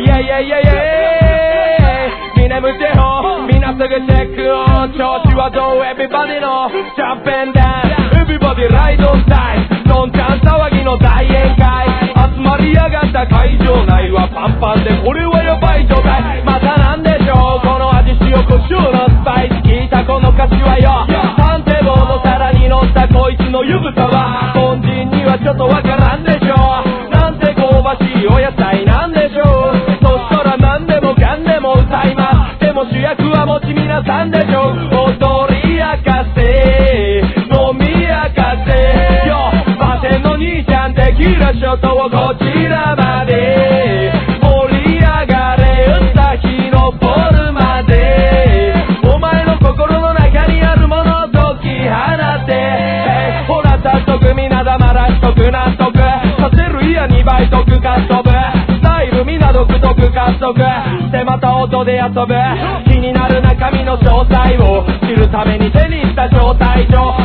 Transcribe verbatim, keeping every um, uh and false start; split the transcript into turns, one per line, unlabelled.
イェイイェイイェイイェイミネムチェホみんなすぐチェックオン調子はどう Everybody のジャンプエンダウン Everybody ride on time どんちゃん騒ぎの大宴会集まりやがった会場内はパンパンでこれはやばい状態またなんでしょうこの味塩コショウのスパイス聞いたこの歌詞はよ探偵棒の皿に乗ったこいつの湯豚は凡人にはちょっとわからんでしょうなんて香ばしいお野菜なんでしょうそしたらなんでもかんでも歌いますでも主役はもち皆さんでしょう踊り明かせ飲み明かせよバテンの兄ちゃんテキーラショットをこちらまで盛り上がれ歌日のボルまでお前の心の中にあるものを解き放ってほら早速みな黙らしとく納得させるいやにばい得かっ飛ぶスタイルみな独特加速してまた音で遊ぶ気になる中身の正体を知るために手にした招待状